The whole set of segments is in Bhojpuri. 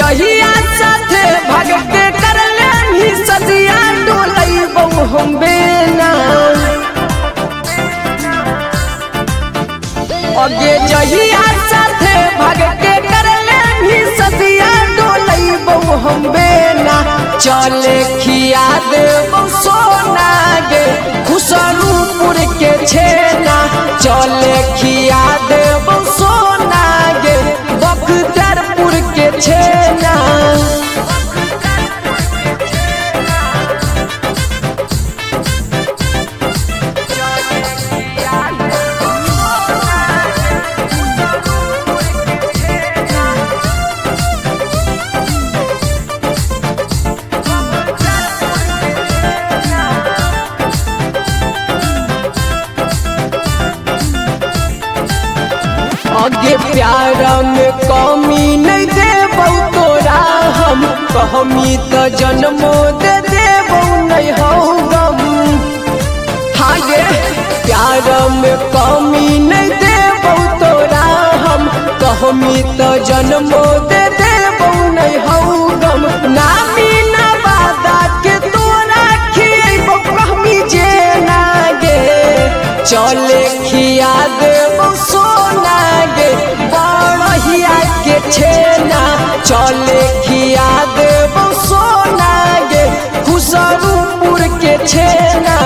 जहिया साथे भाग के करले ही सदिया डोलई बहु हम बेना अगे जहिया साथे भाग के करले ही सदिया डोलई बहु हम बेना चले खिया देबो सोना गे खुसरूपुर के छेना चले खिया देबो सोना गे बख्तियारपुर के छेना आगे प्यार में कमी नहीं देबो तोरा हम कहमी तो जन्मो दे देबो नहीं हो गम आगे प्यार में कमी नहीं देबो तोरा हम कहमी तो जन्मो दे देबो नहीं हो गम नामी ना वादा के तोरा खिएबो कहमी जे ना गे चले खिया देबो सोना गे बड़हिया के छेना चले खिया देबो सोना गे खुसरूपुर के छेना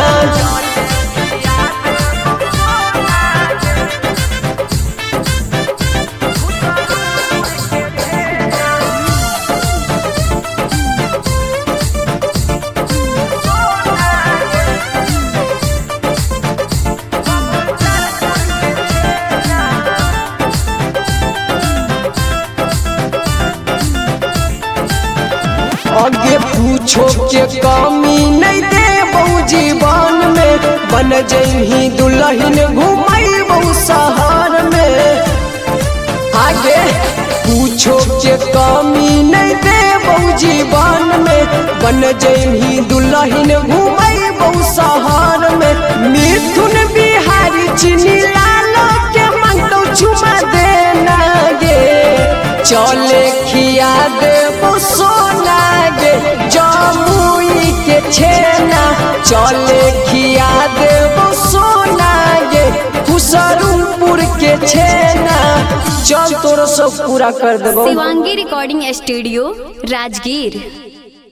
आगे पूछो के कमी नहीं देबो जीवन में बन जही दुल्हन घुमैबो शहर में आगे पूछो के कमी नहीं देबो जीवन में बन जही दुल्हन घुमैबो शहर में मिथुन बिहारी चीनी लाल के मंगतो चुमा देना गे चले खिया देबो सोना गे जमुई के छेना चले खिया देबो सोना गे खुसरूपुर के छेना चल तोरो सब पूरा कर देबो। Shivangi recording studio Rajgir.